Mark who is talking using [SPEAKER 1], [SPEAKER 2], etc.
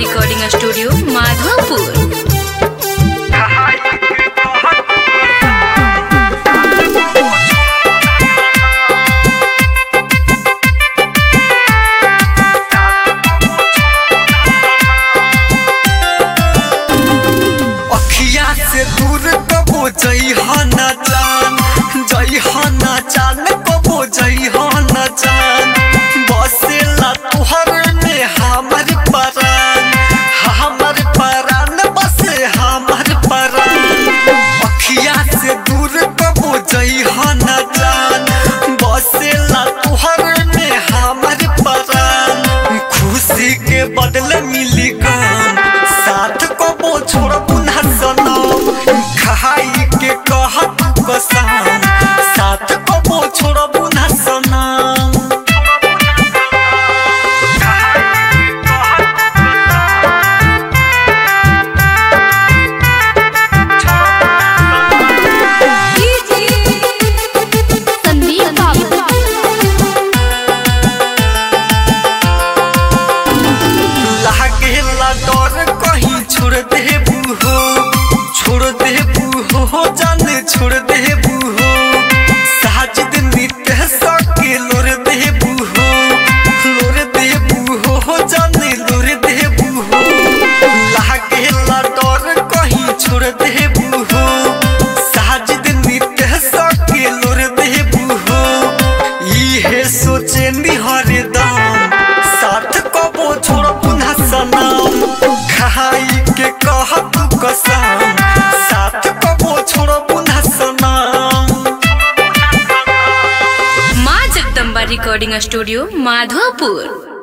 [SPEAKER 1] Recording studio Madhopur.
[SPEAKER 2] दूर कबो जइहा ना जान, जइहा ना जान, कबो जइहा ना जान। बसेला तुहर में हमर परान, हमर परान बसे हमर परान। अखिया से दूर कबो जइहा ना जान, बसेला तुहर में हमर परान। खुशी के बदले मिली गम, साथ कबो छोड़बू ना सनम। खाई के कहत कसम, साथ कबो छोड़बू ना सनम। लागेला डर कहीं छोड़ देबू हो, छोड़ देबू हो जाने छोड़ देबू हो। साजिद नित्य सके लोर देबू हो, लोर देबू हो जाने लोर देबू हो। लागेला डर कहीं छोड़ देबू हो, साजिद नित्य सके लोर देबू हो। इहे सोचे हरदम, साथ कबो छोड़बू ना सनम। खाई के कहत कसम, साथ कबो छोड़बू ना सनम।
[SPEAKER 1] माँ जगदम्बा रिकॉर्डिंग स्टूडियो माधोपुर।